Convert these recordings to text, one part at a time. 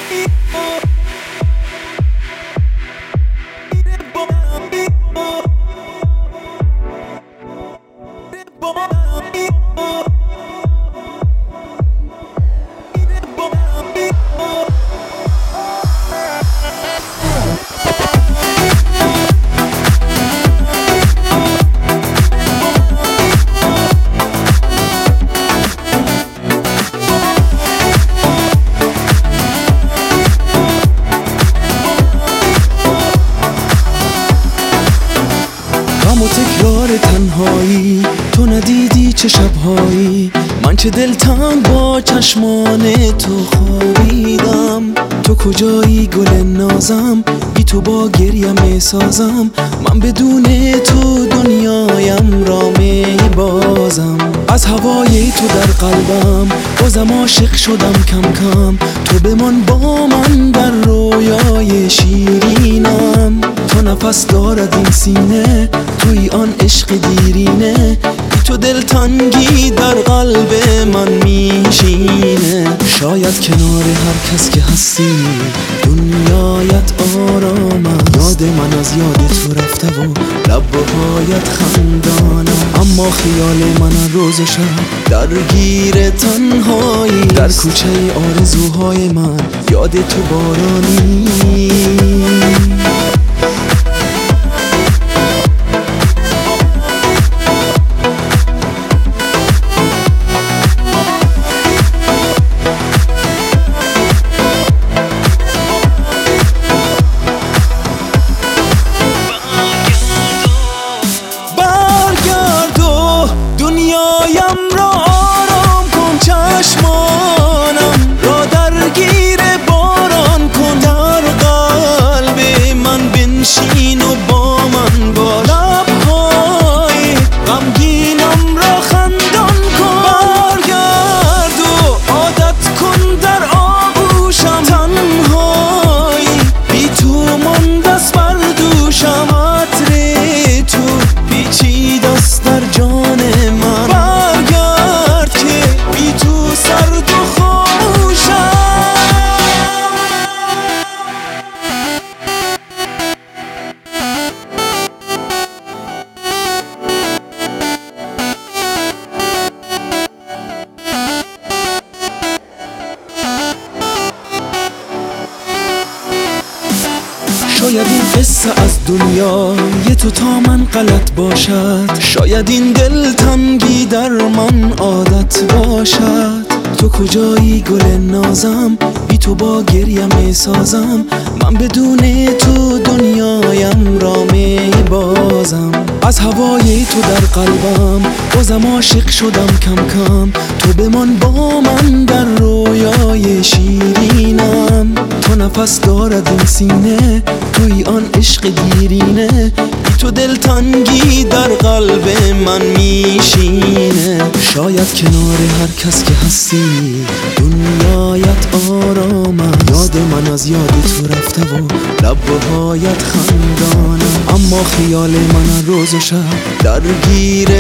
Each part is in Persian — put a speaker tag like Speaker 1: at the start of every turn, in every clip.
Speaker 1: غم و تکرار تنهایی، تو ندیدی چه شبهایی من چه دلتنگ با چشمان تو خوابیدم. تو کجایی گل نازم، بی تو با گریم میسازم. من بدون تو دنیایم را میبازم. از هوای تو در قلبم بازم عاشق شدم کم کم. تو بمان با من در رویای شیرینم. تو نفس دارد این سینه، توی آن عشق دیرینه. بی تو دلتنگی در قلب من میشینه. شاید کنار هر کس که هستی دنیایت آرامم. یاد من از یاد تو رفته و لب و پایت خندانم. اما خیال من روز و شب درگیر تنهایی. در کوچه آرزوهای من یاد تو بارانی. شاید این قصه از دنیا یه تو تا من غلط باشد. شاید این دل تنگی در من عادت باشد. تو کجایی گل نازم، بی تو با گریم میسازم. من بدون تو دنیایم را میبازم. از هوای تو در قلبم بازم عاشق شدم کم کم. تو بمان با من در رویای شیرینم. تو نفس دارد این سینه، توی آن عشق دیرینه. بی تو دلتنگی در قلب من میشینه. شاید کنار هر کس که هستی دنیایت آرامم. یاد من از یاد تو رفته و لب و پایت خندانم. اما خیال من روز و شب درگیر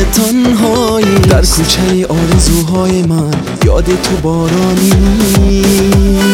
Speaker 1: تنهایی. در کوچه آرزوهای من یاد تو بارانی.